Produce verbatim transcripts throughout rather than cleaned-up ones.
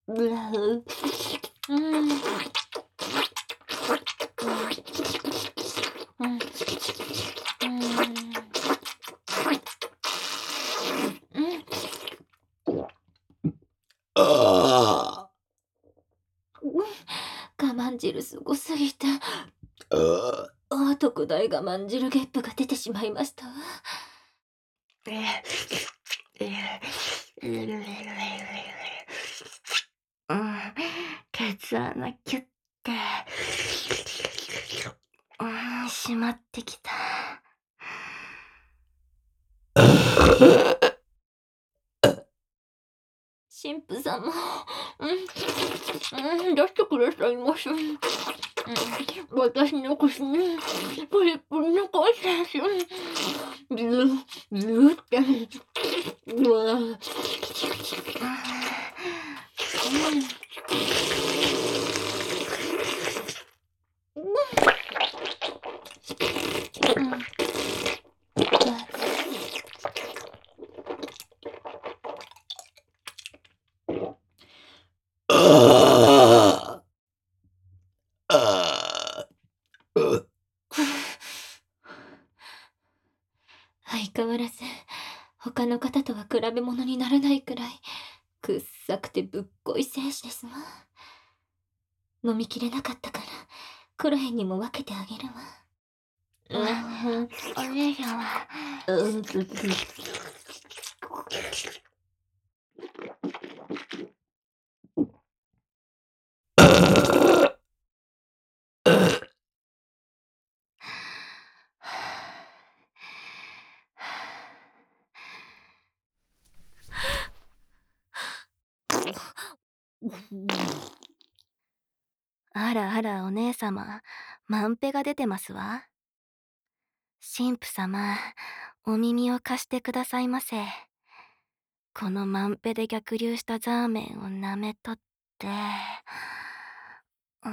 うーん。うん。うーん。うん。ああ。うん、我慢汁すごすぎて。ああ。ああ、特大我慢汁ゲップが出てしまいましたわ。うん、ケツ穴キュッて。うん、締まってきた。神父様、うん、うん、出してくださいまし。うん、私の腰にプリプリのコンセンス、ギュギュって、うわ。うん。うん。うん。ああ。ああ。う。相変わらず、他の方とは比べ物にならないくらい、くっさくてぶっこい精子ですわ。飲みきれなかったから、クロエにも分けてあげるわ。うん、お姉さんは、うん、つつ。 あらあらお姉様、マンペが出てますわ。神父様、お耳を貸してくださいませ。このマンペで逆流したザーメンを舐めとって、うー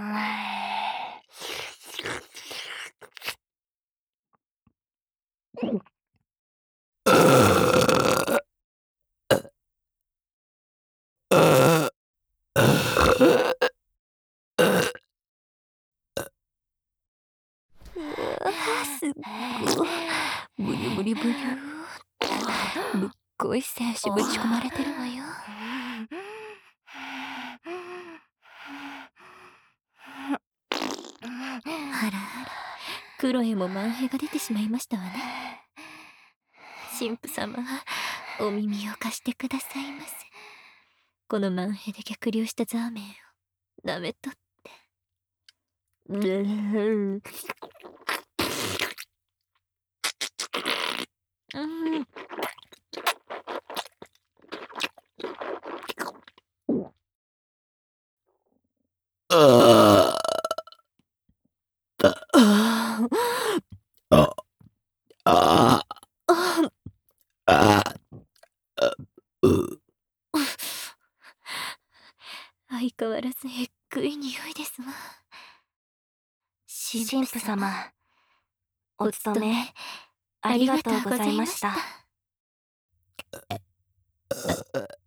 うわ、すっご。ブニュブニブニュー。ぶっこい精子ぶち込まれてるわよ。あらあら、クロエもマンヘが出てしまいましたわね。神父様、お耳を貸してくださいませ。このマンヘで逆流したザーメンを舐めとって。うーん。ああ。ああ。ああ。ああ。あ、う。相変わらずえっくい匂いですわ。神神父父様、 様、おお務め務めあありがとうりがとうごございまざいました。 した。